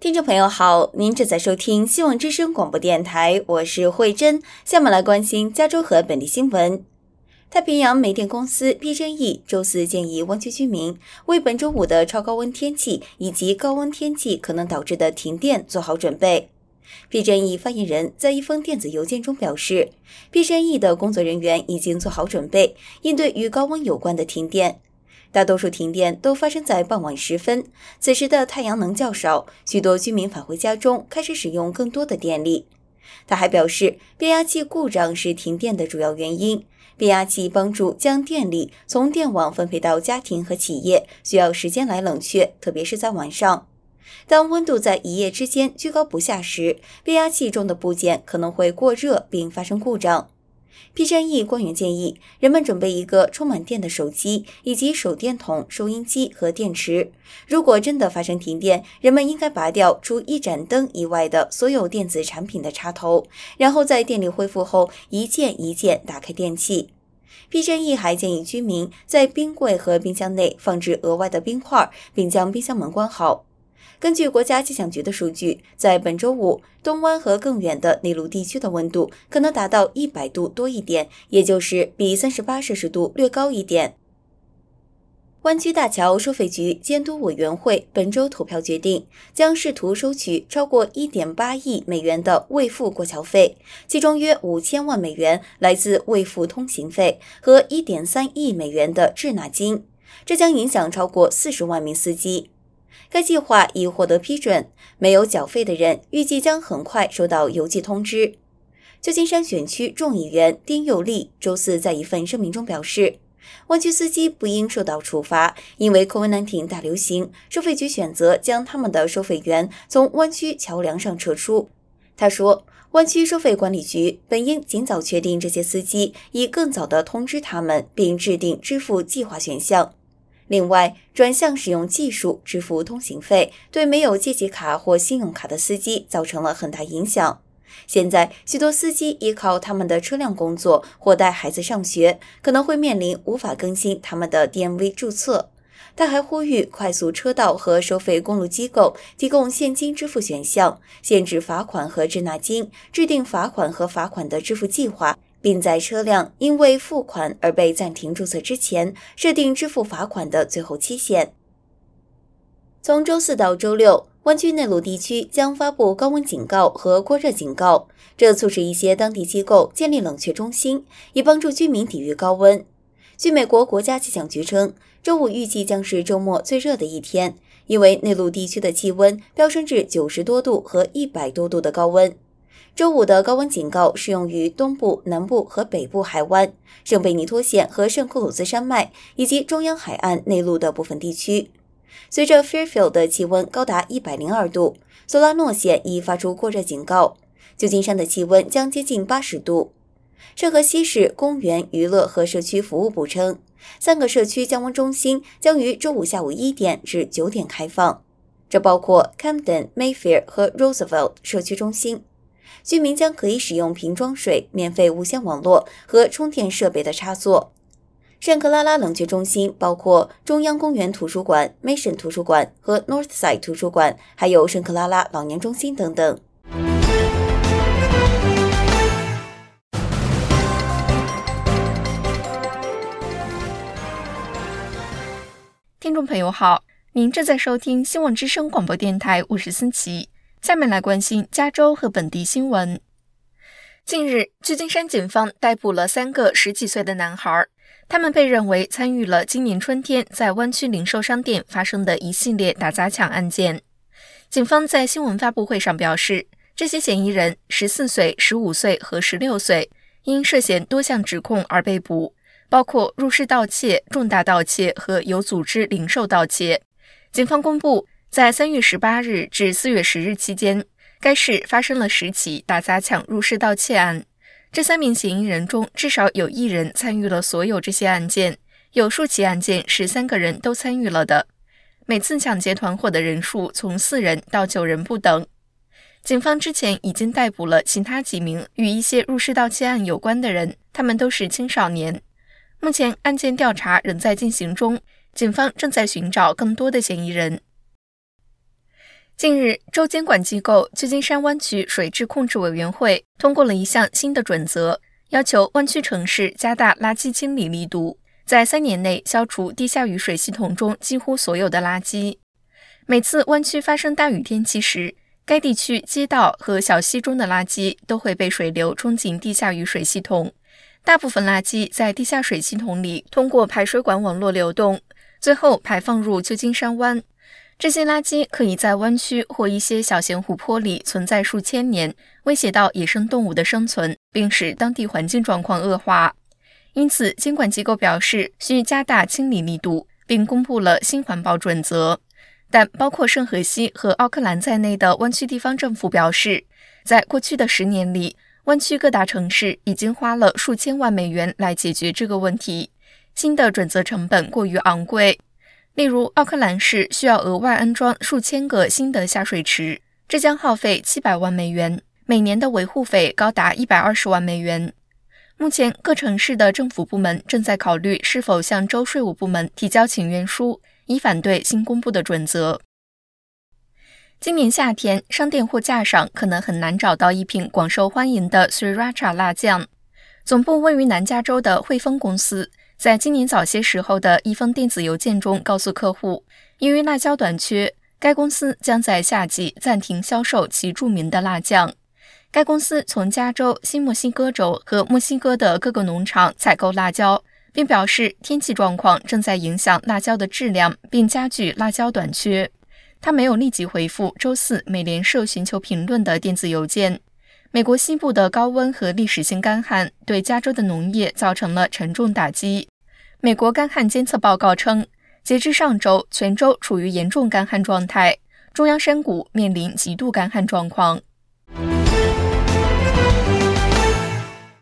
听众朋友好，您正在收听希望之声广播电台，我是慧珍。下面来关心加州和本地新闻。太平洋煤电公司 PG&E 周四建议湾区居民为本周五的超高温天气以及高温天气可能导致的停电做好准备。PG&E 发言人在一封电子邮件中表示， PG&E 的工作人员已经做好准备，应对与高温有关的停电。大多数停电都发生在傍晚时分，此时的太阳能较少，许多居民返回家中，开始使用更多的电力。他还表示，变压器故障是停电的主要原因，变压器帮助将电力从电网分配到家庭和企业，需要时间来冷却，特别是在晚上。当温度在一夜之间居高不下时，变压器中的部件可能会过热并发生故障。PG&E 官员建议人们准备一个充满电的手机，以及手电筒、收音机和电池。如果真的发生停电，人们应该拔掉除一盏灯以外的所有电子产品的插头，然后在电力恢复后一件一件打开电器。PG&E 还建议居民在冰柜和冰箱内放置额外的冰块，并将冰箱门关好。根据国家气象局的数据，在本周五，东湾和更远的内陆地区的温度可能达到100度多一点，也就是比38摄氏度略高一点。湾区大桥收费局监督委员会本周投票决定，将试图收取超过 1.8 亿美元的未付过桥费，其中约5000万美元来自未付通行费和 1.3 亿美元的滞纳金，这将影响超过40万名司机。该计划已获得批准，没有缴费的人预计将很快收到邮寄通知。旧金山选区众议员丁佑利周四在一份声明中表示，湾区司机不应受到处罚，因为 COVID-19 大流行，收费局选择将他们的收费员从湾区桥梁上撤出。他说，湾区收费管理局本应尽早确定这些司机，以更早地通知他们，并制定支付计划选项。另外，转向使用技术支付通行费，对没有借记卡或信用卡的司机造成了很大影响。现在，许多司机依靠他们的车辆工作或带孩子上学，可能会面临无法更新他们的 DMV 注册。他还呼吁快速车道和收费公路机构提供现金支付选项，限制罚款和滞纳金，制定罚款和罚款的支付计划，并在车辆因为付款而被暂停注册之前，设定支付罚款的最后期限。从周四到周六，湾区内陆地区将发布高温警告和过热警告，这促使一些当地机构建立冷却中心，以帮助居民抵御高温。据美国国家气象局称，周五预计将是周末最热的一天，因为内陆地区的气温飙升至90多度和100多度的高温。周五的高温警告适用于东部、南部和北部海湾、圣贝尼托县和圣克鲁兹山脉以及中央海岸内陆的部分地区。随着 Fairfield 的气温高达102度，索拉诺县已发出过热警告，旧金山的气温将接近80度。圣荷西市公园、娱乐和社区服务部称，3个社区降温中心将于周五下午1点至9点开放，这包括 Camden、Mayfair 和 Roosevelt 社区中心。居民将可以使用瓶装水、免费无线网络和充电设备的插座。圣克拉拉冷却中心包括中央公园图书馆、Mission 图书馆和 Northside 图书馆，还有圣克拉拉老年中心等等。 听众朋友好，您正在收听新闻之声广播电台，我是思琪。下面来关心加州和本地新闻。近日，旧金山警方逮捕了3个10几岁的男孩，他们被认为参与了今年春天在湾区零售商店发生的一系列打砸抢案件。警方在新闻发布会上表示，这些嫌疑人14岁、15岁和16岁，因涉嫌多项指控而被捕，包括入室盗窃、重大盗窃和有组织零售盗窃。警方公布，在3月18日至4月10日期间，该市发生了10起打砸抢入室盗窃案。这3名嫌疑人中，至少有1人参与了所有这些案件，有数起案件是3个人都参与了的。每次抢劫团伙的人数从4人到9人不等。警方之前已经逮捕了其他几名与一些入室盗窃案有关的人，他们都是青少年。目前案件调查仍在进行中，警方正在寻找更多的嫌疑人。 近日，州监管机构旧金山湾区水质控制委员会通过了一项新的准则，要求湾区城市加大垃圾清理力度，在3年内消除地下雨水系统中几乎所有的垃圾。每次湾区发生大雨天气时，该地区街道和小溪中的垃圾都会被水流冲进地下雨水系统，大部分垃圾在地下水系统里通过排水管网络流动，最后排放入旧金山湾。这些垃圾可以在湾区或一些小咸湖泊里存在数千年，威胁到野生动物的生存，并使当地环境状况恶化。因此，监管机构表示需加大清理力度，并公布了新环保准则。但包括圣荷西和奥克兰在内的湾区地方政府表示，在过去的10年里，湾区各大城市已经花了数千万美元来解决这个问题。新的准则成本过于昂贵。例如，奥克兰市需要额外安装数千个新的下水池，这将耗费700万美元，每年的维护费高达120万美元。目前，各城市的政府部门正在考虑是否向州税务部门提交请愿书，以反对新公布的准则。今年夏天，商店货架上可能很难找到一瓶广受欢迎的 Sriracha 辣酱。总部位于南加州的汇丰公司在今年早些时候的一封电子邮件中告诉客户，由于辣椒短缺，该公司将在夏季暂停销售其著名的辣酱。该公司从加州、新墨西哥州和墨西哥的各个农场采购辣椒，并表示天气状况正在影响辣椒的质量，并加剧辣椒短缺。他没有立即回复周4美联社寻求评论的电子邮件。美国西部的高温和历史性干旱对加州的农业造成了沉重打击。美国干旱监测报告称，截至上周，全州处于严重干旱状态，中央山谷面临极度干旱状况。